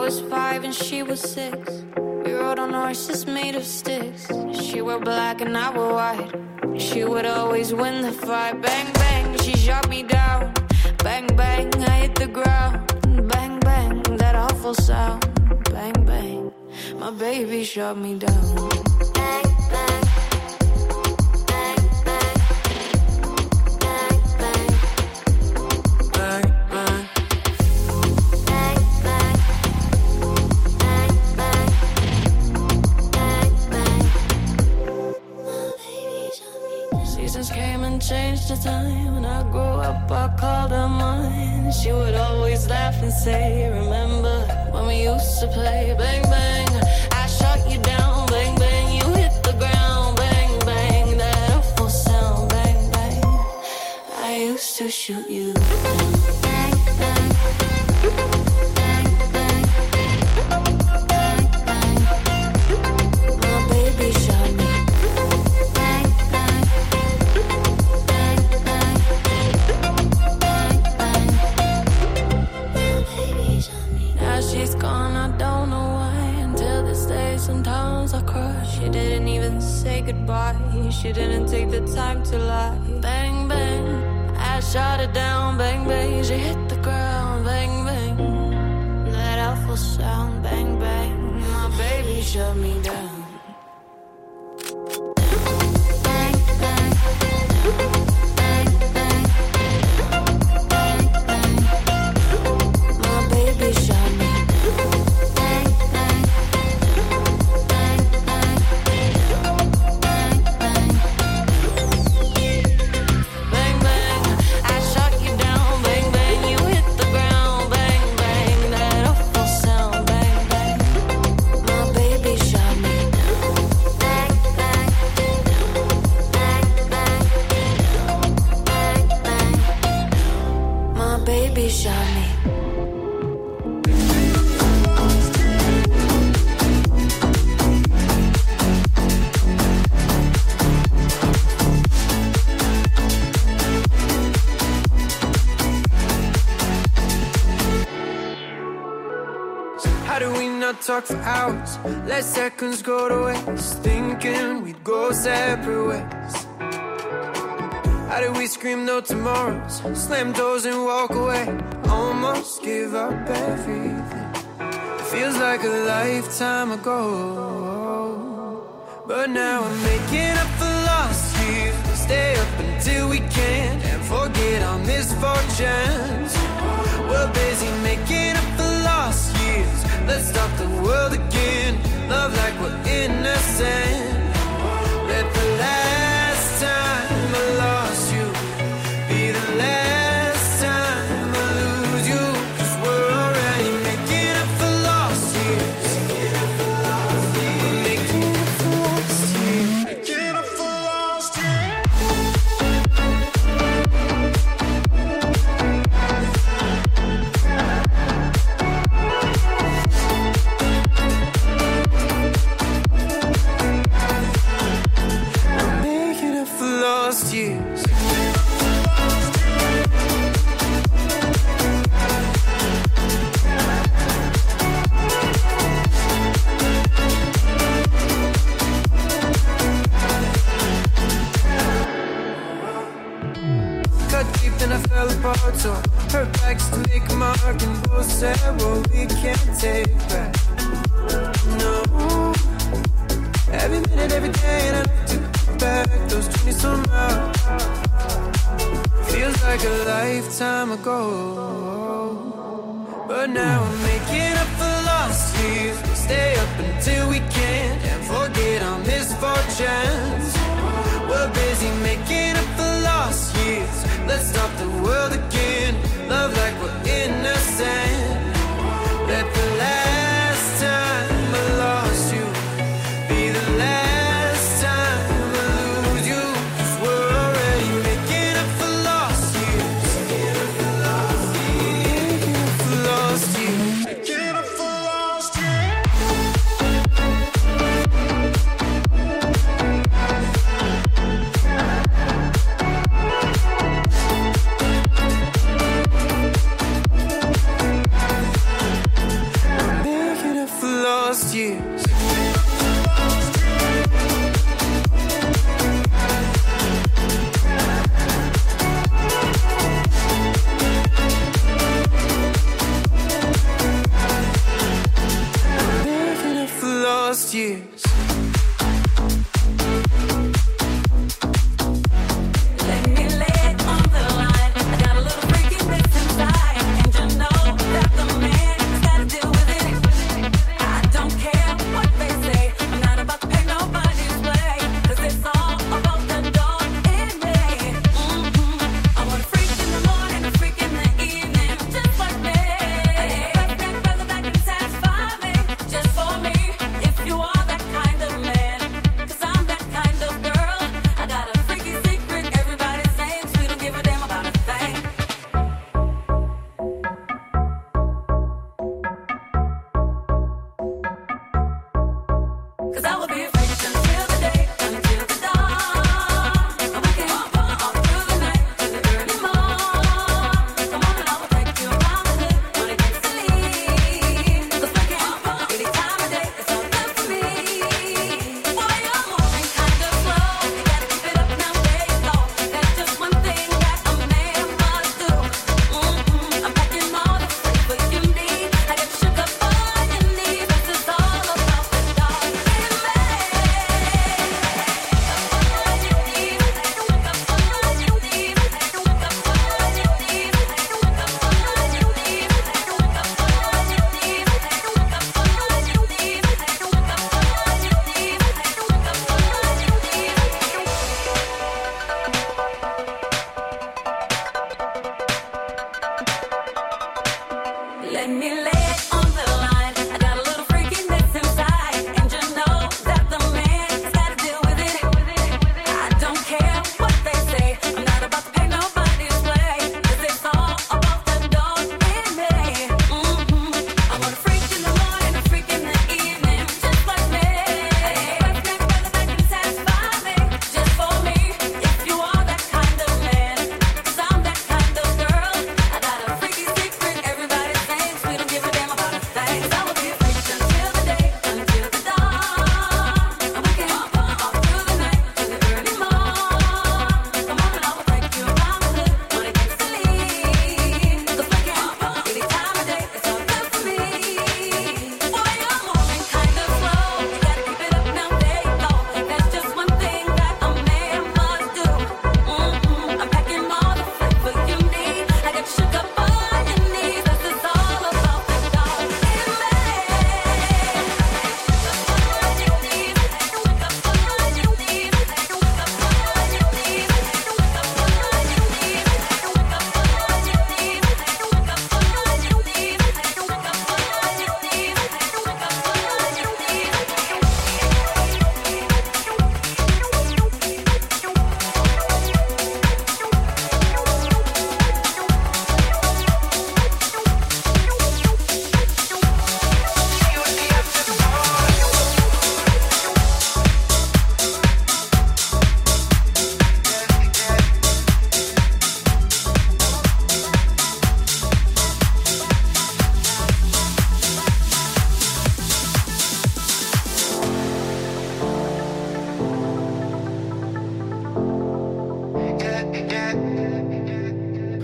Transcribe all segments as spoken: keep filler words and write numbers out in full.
was five and she was six. We rode on horses made of sticks. She wore black and I wore white. She would always win the fight. Bang, bang, she shot me down. Bang, bang, I hit the ground. Bang, bang, that awful sound. Bang, bang, my baby shot me down. Bang, bang. Changed the time. When I grew up, I called her mine. She would always laugh and say, remember when we used to play? Bang, bang, I shot you down. Bang, bang, you hit the ground. Bang, bang, that awful sound. Bang, bang, I used to shoot you down. Bang, bang. Sometimes I cry. She didn't even say goodbye. She didn't take the time to lie. Bang, bang, I shot her down. Bang, bang, she hit the ground. Bang, bang, that awful sound. Bang, bang, my baby shut me down. Talk for hours, let seconds go to waste, thinking we'd go separate ways. How did we scream no tomorrows, slam doors and walk away, almost give up everything. It feels like a lifetime ago, but now I'm making up for lost years. We stay up until we can't and forget our misfortunes. We're busy making up for lost years. Let's start the world again. Love like we're innocent. Let the last time I lost you be the last time I lose you. Cause we're already making up for lost years. We're making up for lost years. Making up for lost years. Cut deep then I fell apart, so her back's to make a mark and both said, well, we can't take back. No, every minute, every day, and I look to back those twenty some hours. Feels like a lifetime ago, but now I'm making up for lost years. We stay up until we can't and forget our misfortunes. We're busy making up for lost years. Let's start the world again. Love like we're innocent. Let the last time I lost you be the last time I lose you. Cause we're already making up for lost years. Making up for lost years. Making up for lost years.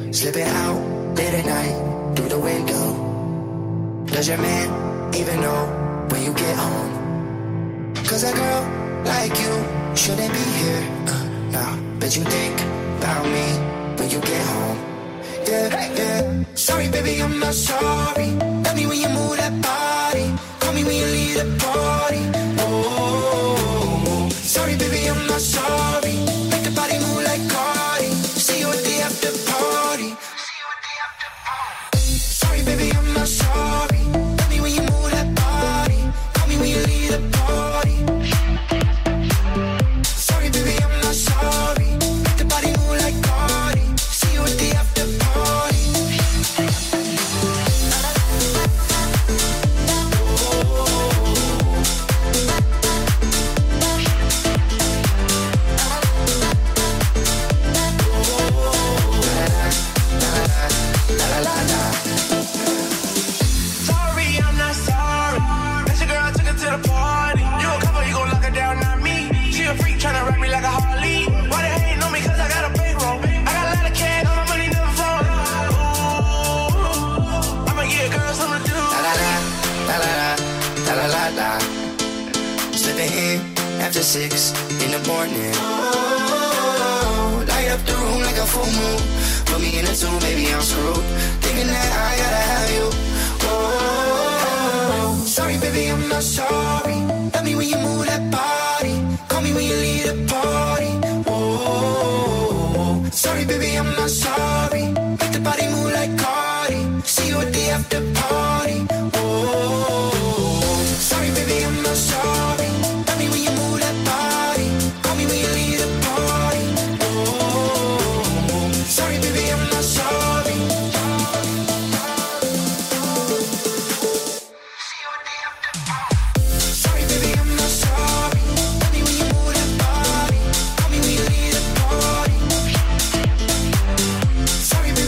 Slipping out late at night through the window. Does your man even know when you get home? Cause a girl like you shouldn't be here. Uh, nah, but you think about me when you get home. Yeah, yeah. Sorry, baby, I'm not sorry. Tell me when you move that body. Call me when you leave the party. Oh, sorry, baby, I'm not sorry. Make the body move like Cardi. See you at the after party. Sorry, baby, I'm not sorry. Tell me when you move that body. Call me when you leave the party. Sorry, baby, I'm not sorry. Make the body move like Cardi. See you at the after party. After six in the morning, oh, light up the room like a full moon. Put me in a tune, baby, I'm screwed. Thinking that I gotta have you. Oh, sorry, baby, I'm not sorry. Tell me when you move that body. Call me when you leave the party. Oh, sorry, baby, I'm not sorry. Make the body move like Cardi. See you at the after party. Oh, sorry, baby, I'm not sorry. Tell me when you move that body. Call me when you leave the party. Oh, sorry, baby, I'm not sorry. Sorry, baby, I'm not sorry. Tell me when you move that body. Call me when you leave the party. Sorry, baby.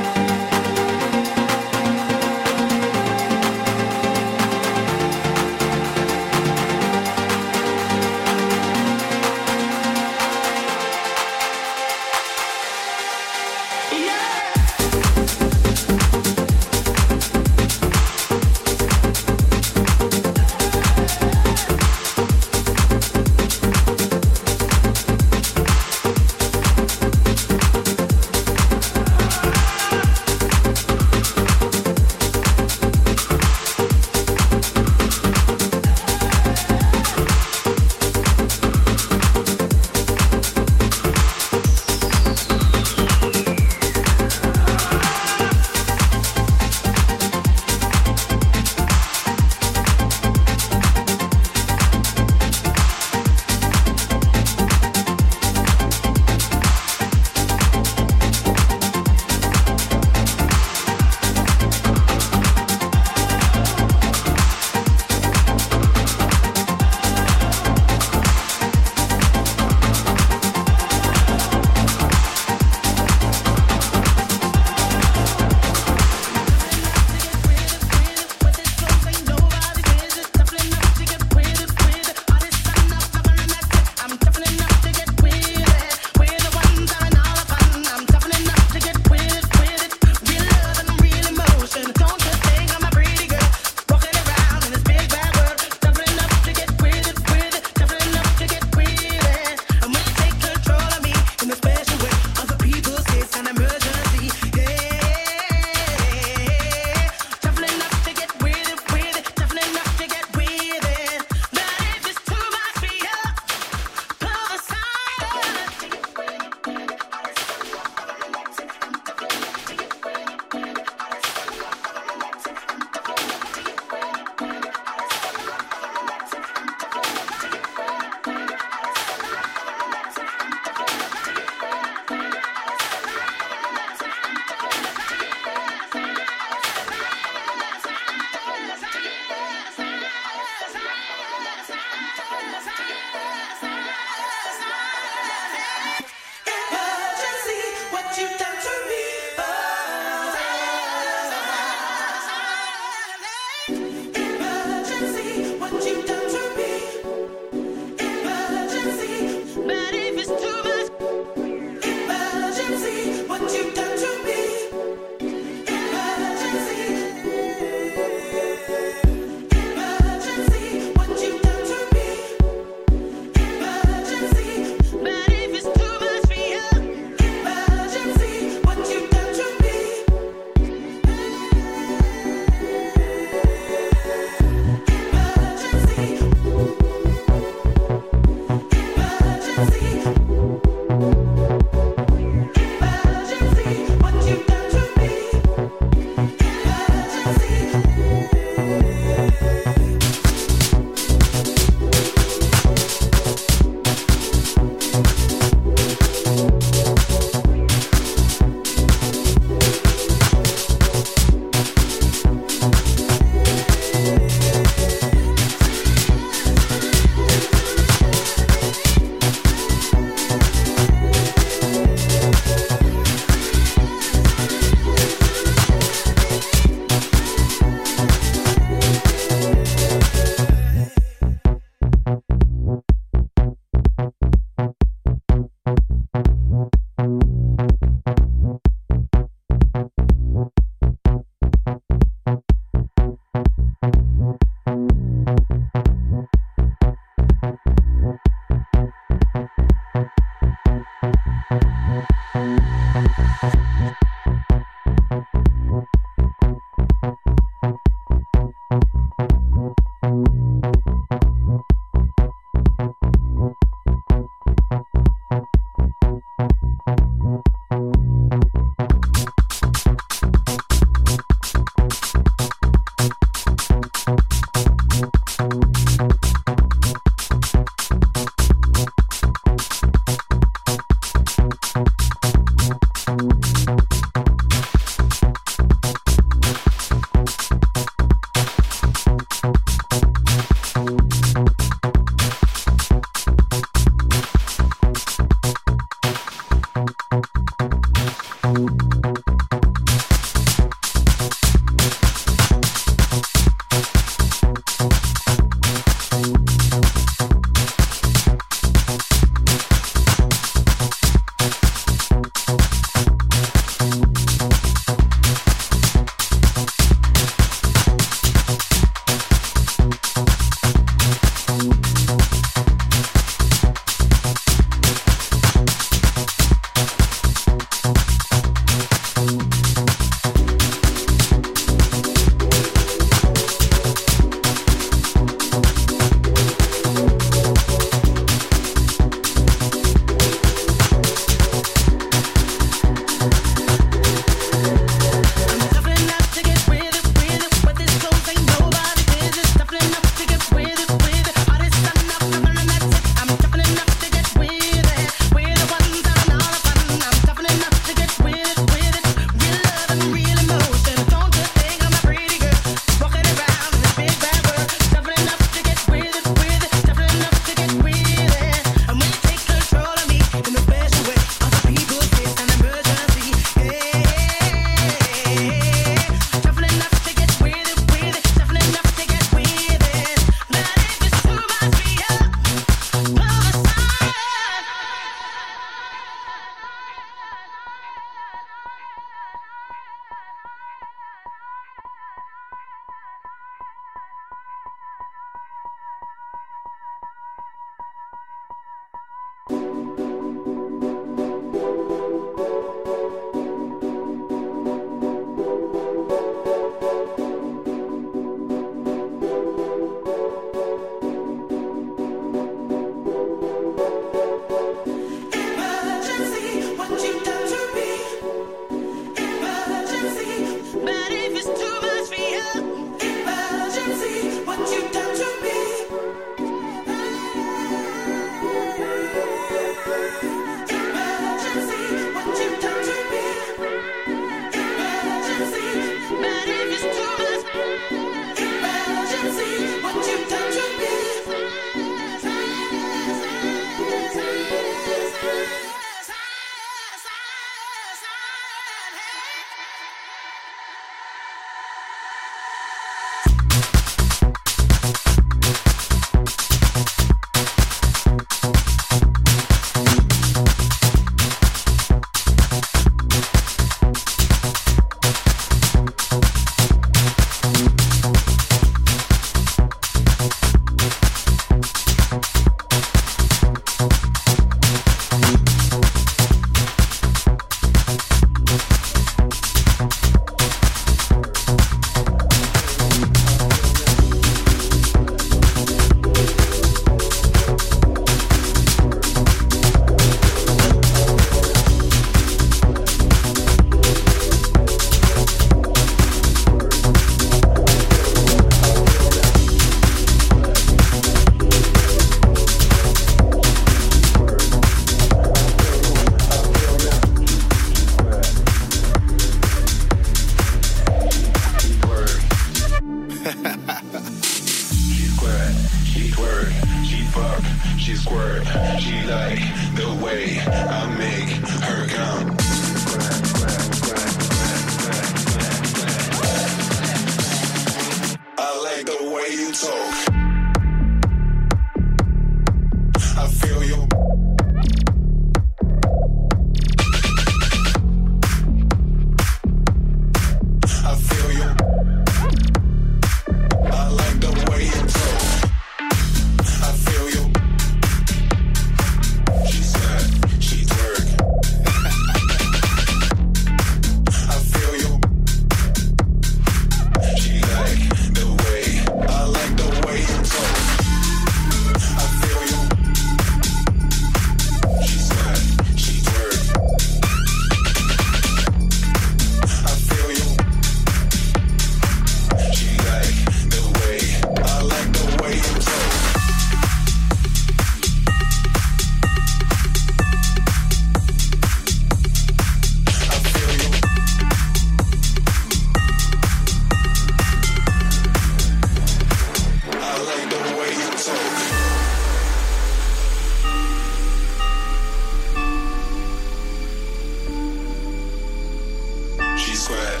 squat.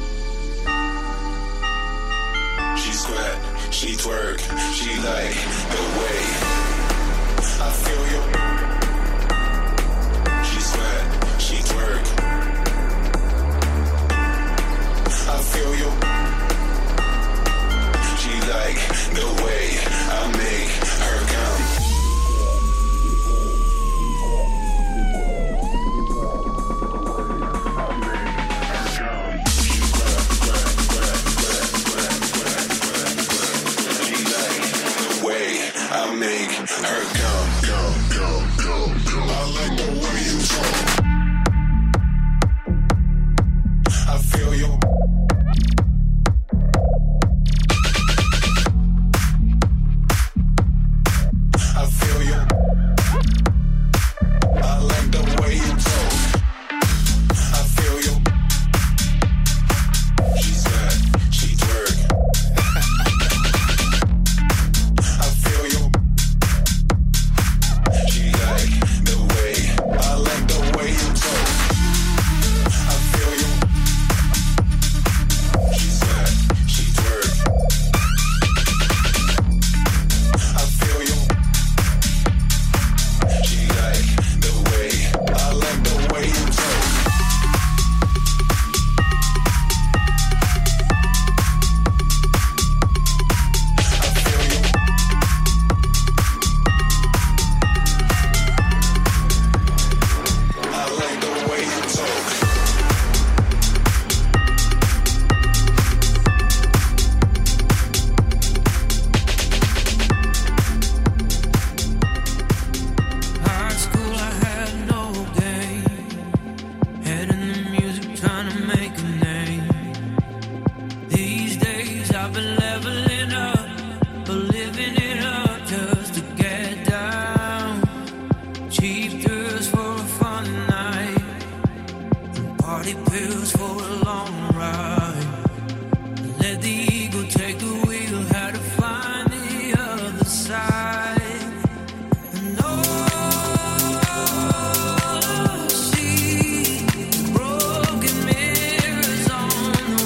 She squat, she twerk, she like the way I feel you. She squat, she twerk, I feel you. She like the way I make her come. I make her come, come, come, come, come. I like the way you talk. I feel you. I feel you. I like the way you talk. I feel you. She's fat, she twerk. I feel you. She like the way, I like the way you talk. I feel you. She's fat, she twerk. I feel you. She like the way, I like the way you talk. I feel you. I like the way you talk. High school, I had no game. Head in the music, trying to make a name. These days, I've been leveling up, but living it up just to get down. Cheap thrills for a fun night, and party pills for a long ride. Let the ego take the wheel, how to find the other side. And all I see is broken mirrors on the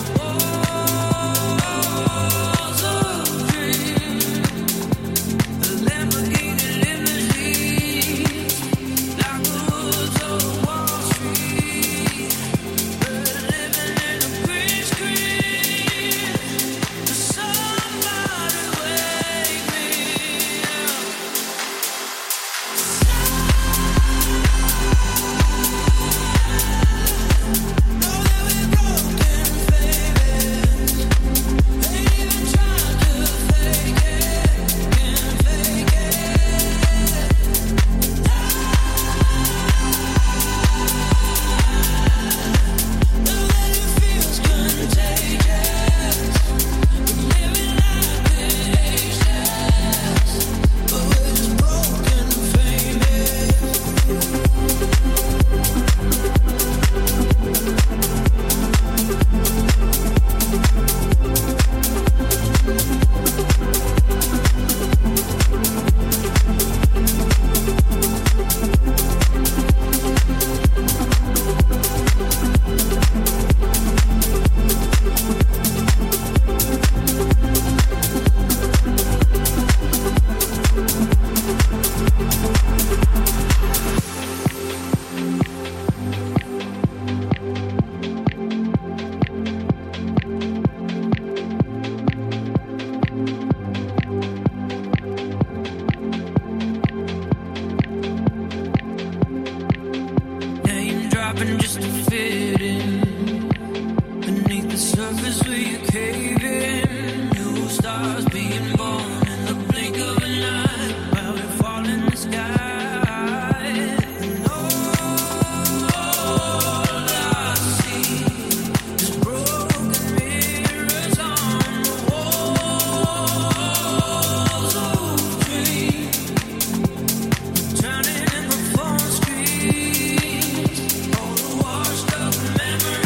walls of dreams. A Lamborghini limousine, like the woods of Wall Street. We're living in a green screen. Somebody wake me up. Know that we're broken, baby. Ain't even trying to fake it, can't fake it. Know that it feels contagious. Living like an anxious, but we're just broken, famous. Name dropping just to fit in. Beneath the surface we cave in. New stars being born in the blink of an eye. While we fall in the sky. And all I see is broken mirrors on the walls of dreams. Turning in the phone screens, all the washed up memories.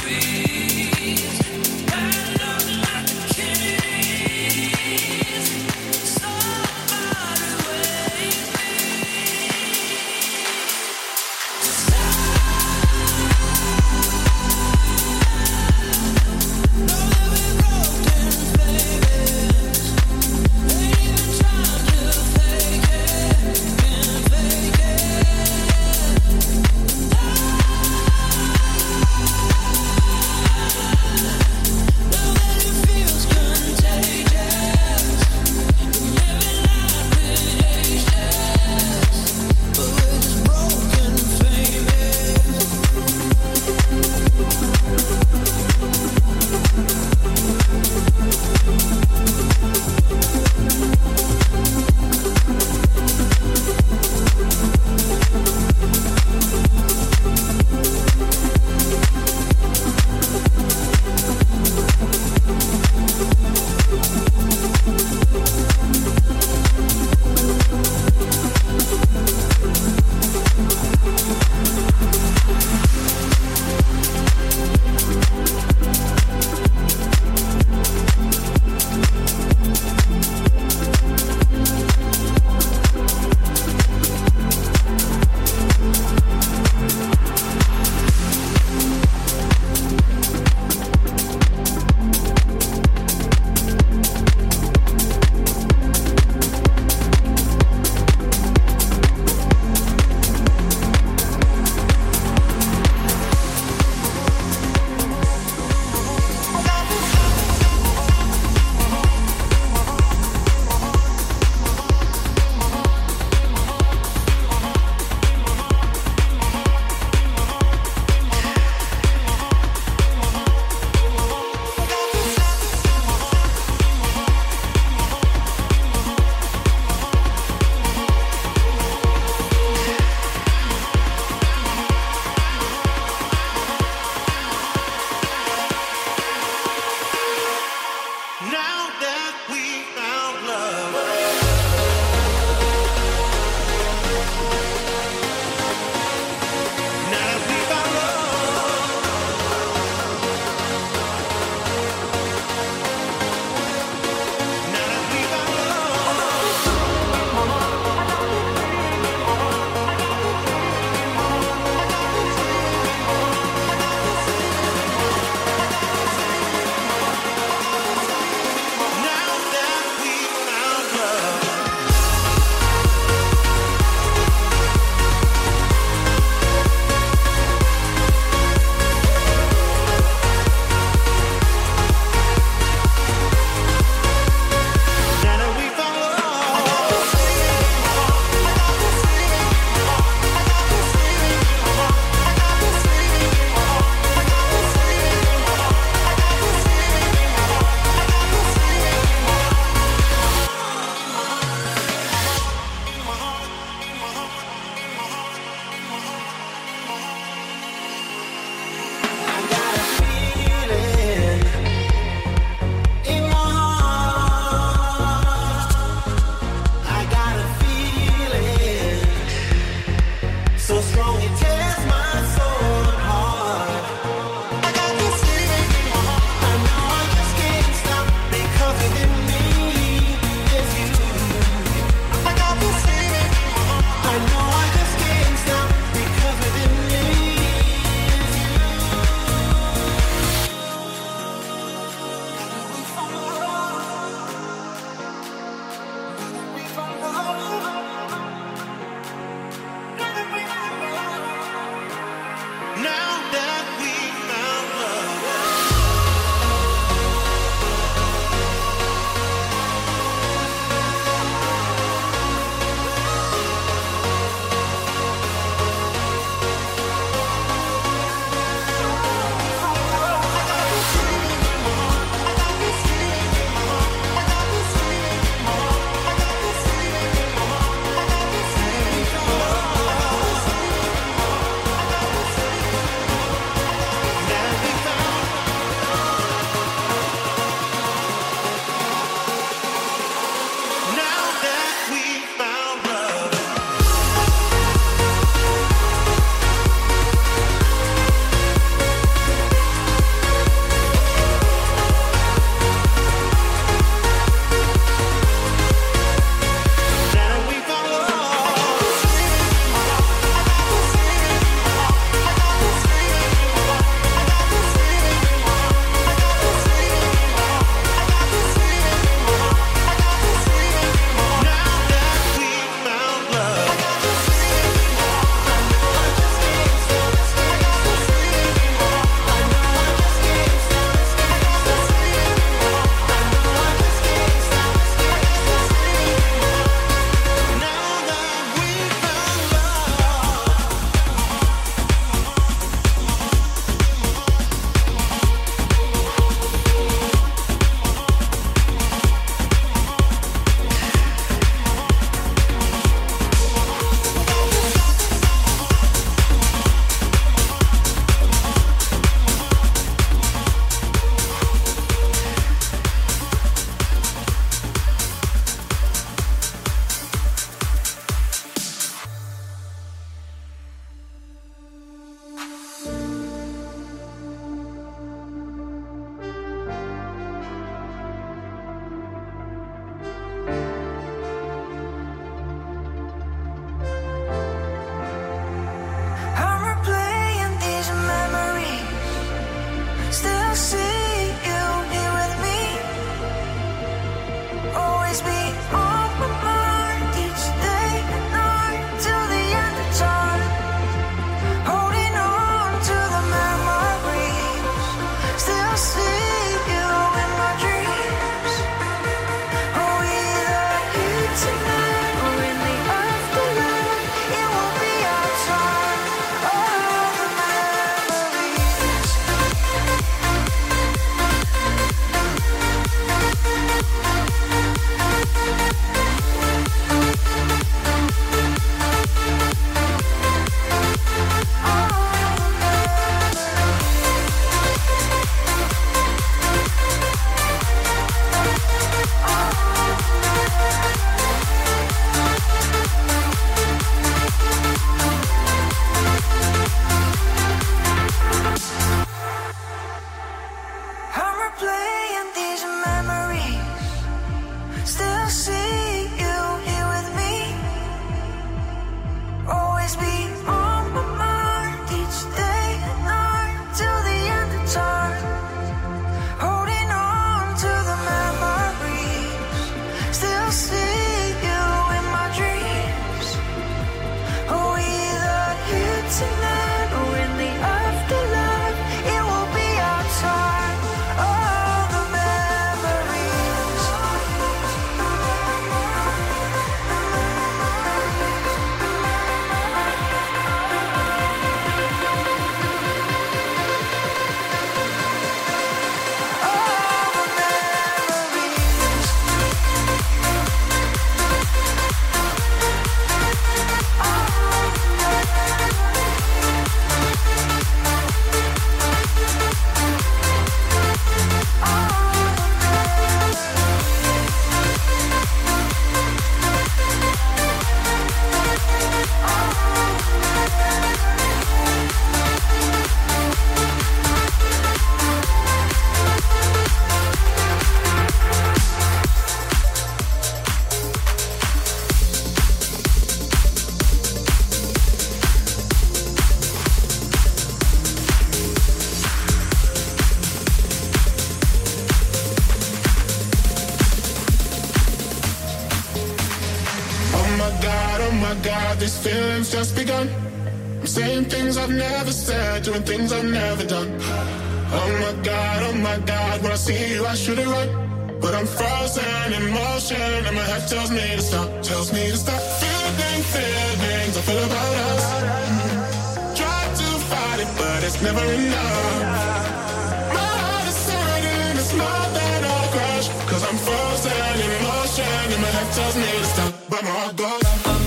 my God, these feelings just begun. I'm saying things I've never said, doing things I've never done. Oh my God, oh my God, when I see you I should have run, but I'm frozen in motion and my head tells me to stop, tells me to stop. Feeling feelings I feel about us. Try to fight it, but it's never enough. My heart is hurting, it's more than a crush, cause I'm frozen in motion and my head tells me to stop, but my heart goes.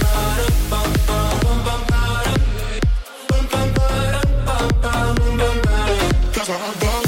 That's my heart goes.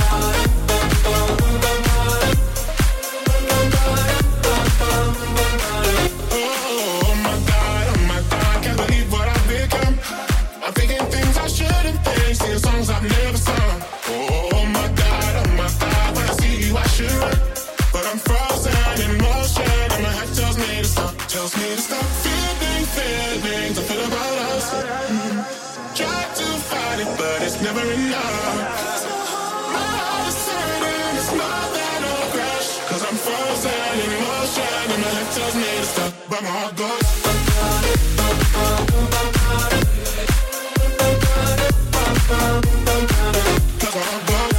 Oh my God, oh my God, can't believe what I've become. I'm thinking things I shouldn't think, singing songs I've never sung. Oh my God, oh my God, when I see you I should run, but I'm frozen in motion and my head tells me to stop, tells me to stop. Feeling feelings I feel about us. Mm. Try to fight it, but it's never enough. My heart is hurting, it's more than a crush, cause I'm frozen in motion and my head tells me to stop, but my heart goes. That's my heart goes.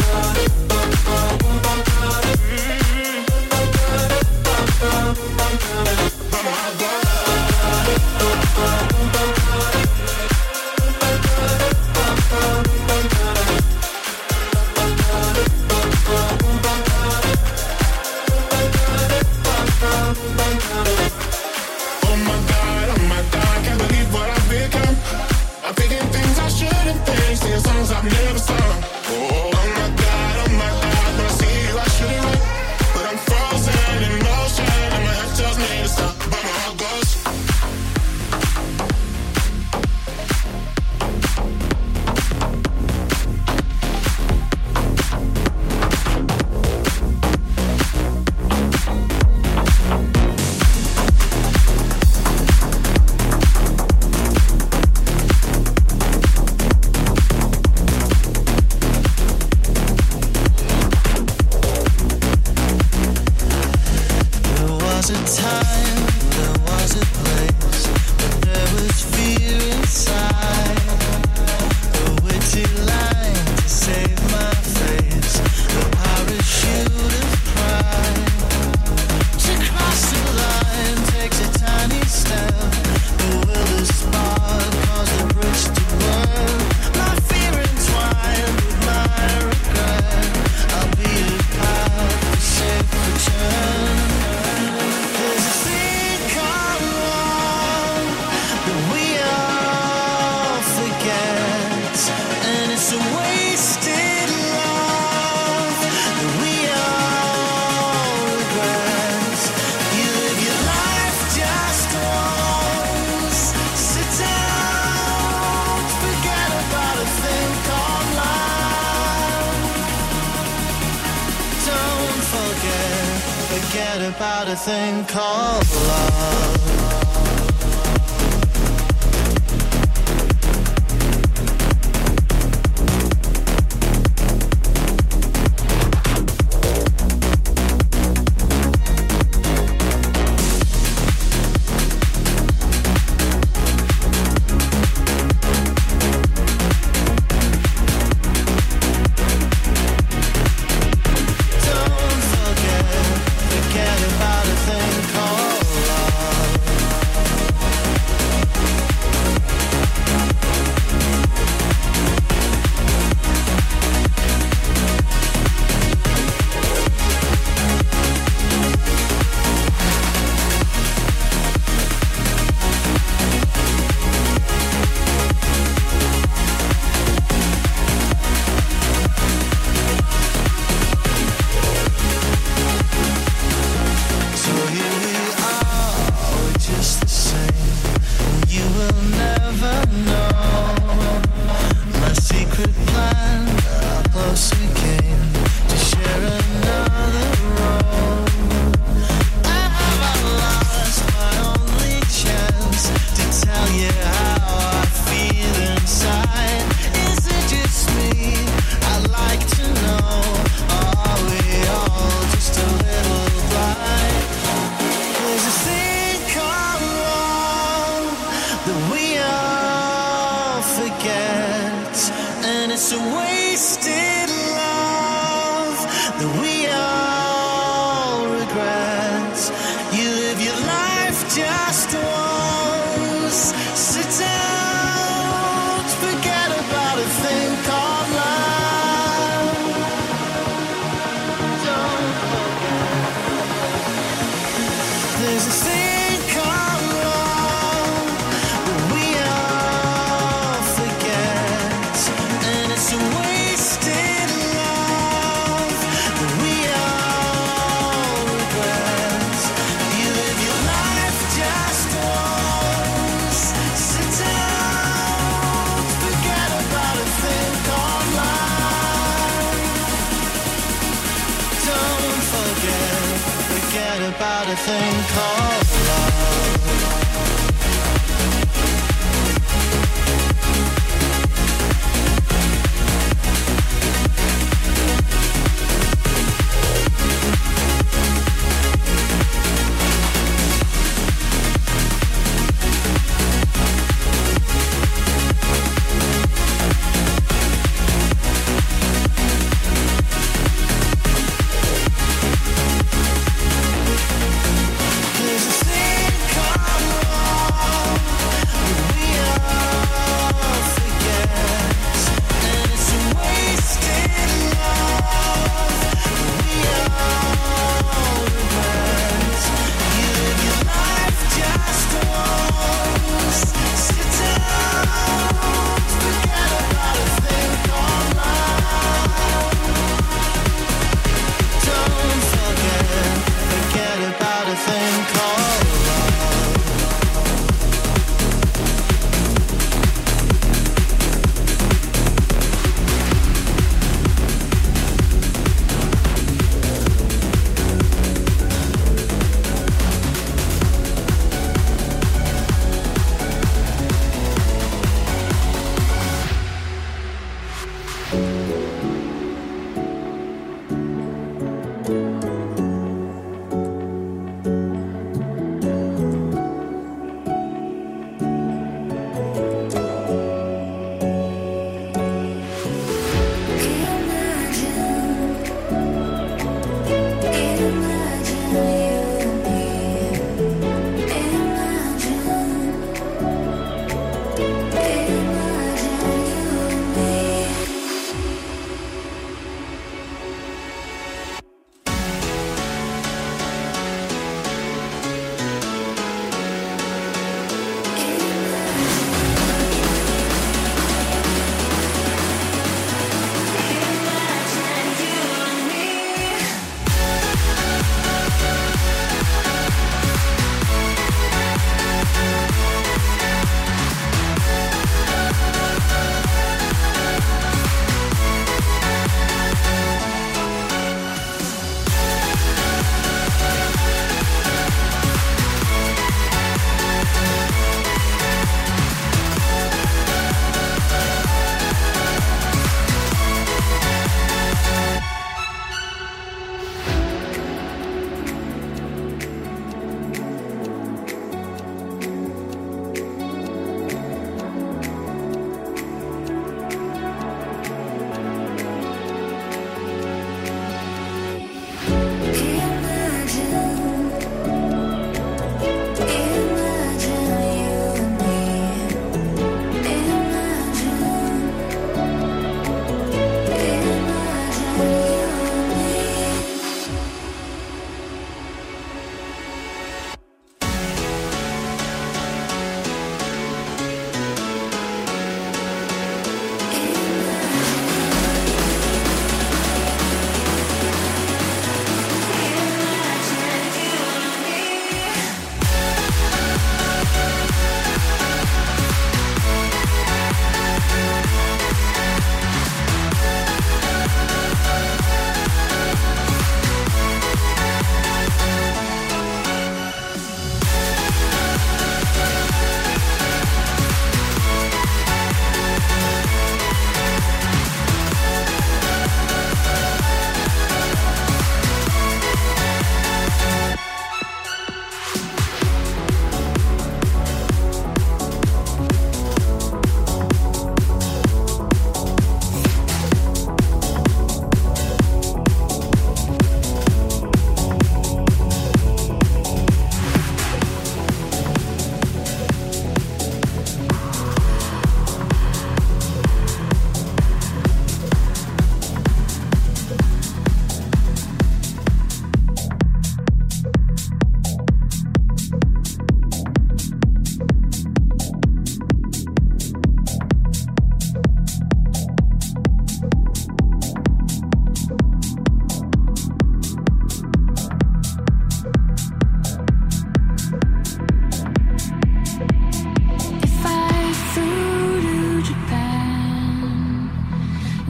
But my heart goes. Oh my God, oh my God, can't believe what I've become. I'm thinking things I shouldn't think, singing songs I've never sung. Oh my God, oh my God, when I see you I should've run, but I'm frozen in motion and my head tells me to stop, but my heart goes. About a thing called love. About a thing called love. and it's a wasted love that we all regret. You live your life just once. Sit down, forget about a thing called love. Don't forget. There's a thing called love that we all forget, and it's a wasted love that we all regret. You live your life just once. Sit down, forget about a thing called love. Don't forget, forget about a thing called love. There's a thing called love that we all forget, and it's a wasted love that we all regret. You live your life just once. Sit down, forget about a thing called love. Don't forget, forget about a thing called love.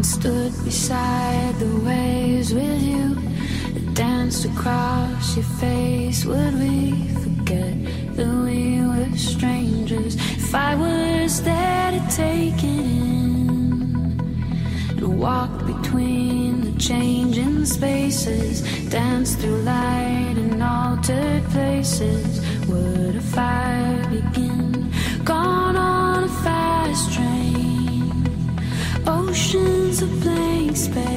and stood beside the waves with you. It danced across your face. Would we forget that we were strangers? If I was there to take it in and walk between the changing spaces, dance through light and altered places, would a fire begin? Gone on a fast train, oceans of blank space.